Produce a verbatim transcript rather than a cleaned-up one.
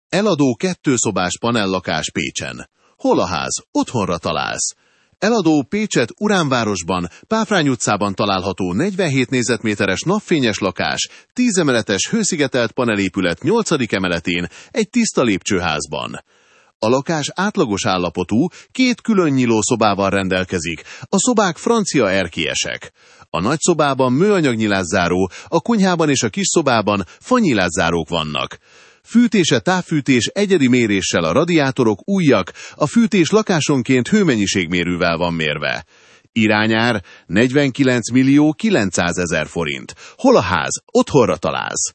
Eladó kettőszobás panellakás Pécsen. Hol a ház? Otthonra találsz. Eladó Pécset Uránvárosban, Páfrány utcában található negyvenhét négyzetméteres napfényes lakás, tíz emeletes hőszigetelt panelépület nyolcadik emeletén, egy tiszta lépcsőházban. A lakás átlagos állapotú, két külön nyíló szobával rendelkezik, a szobák francia erkélyesek. A nagy szobában műanyag nyilászáró, a konyhában és a kis szobában fanyilászárók vannak. Fűtése távfűtés egyedi méréssel, a radiátorok újak, a fűtés lakásonként hőmennyiségmérővel van mérve. Irányár negyvenkilenc millió kilencszázezer forint. Hol a ház? Otthonra találsz.